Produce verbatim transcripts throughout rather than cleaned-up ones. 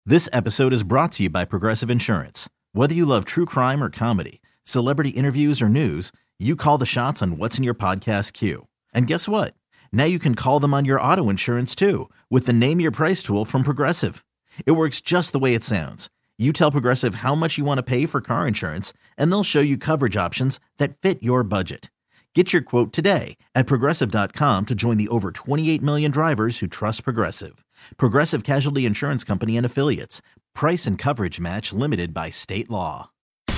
This episode is brought to you by Progressive Insurance. Whether you love true crime or comedy, celebrity interviews or news, you call the shots on what's in your podcast queue. And guess what? Now you can call them on your auto insurance too with the Name Your Price tool from Progressive. It works just the way it sounds. You tell Progressive how much you want to pay for car insurance, and they'll show you coverage options that fit your budget. Get your quote today at Progressive dot com to join the over twenty-eight million drivers who trust Progressive. Progressive Casualty Insurance Company and Affiliates. Price and coverage match limited by state law.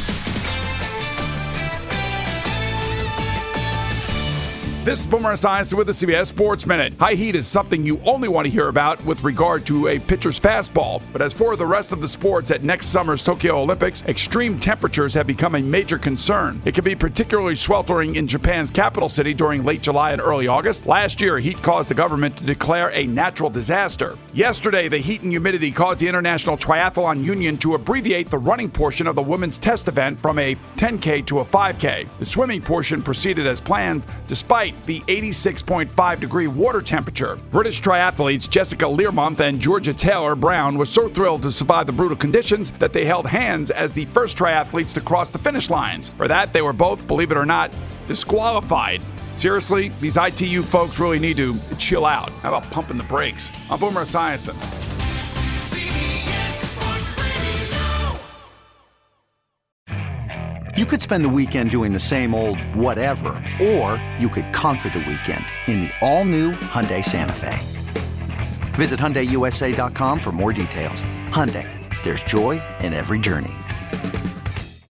This is Boomer Esiason with the C B S Sports Minute. High heat is something you only want to hear about with regard to a pitcher's fastball. But as for the rest of the sports at next summer's Tokyo Olympics, extreme temperatures have become a major concern. It can be particularly sweltering in Japan's capital city during late July and early August. Last year, heat caused the government to declare a natural disaster. Yesterday, the heat and humidity caused the International Triathlon Union to abbreviate the running portion of the women's test event from a ten K to a five K. The swimming portion proceeded as planned, despite the eighty-six point five degree water temperature. British triathletes Jessica Learmonth and Georgia Taylor Brown were so thrilled to survive the brutal conditions that they held hands as the first triathletes to cross the finish lines. For that, they were both, believe it or not, disqualified. Seriously, these I T U folks really need to chill out. How about pumping the brakes? I'm Boomer Esiason. You could spend the weekend doing the same old whatever, or you could conquer the weekend in the all-new Hyundai Santa Fe. Visit Hyundai U S A dot com for more details. Hyundai, there's joy in every journey.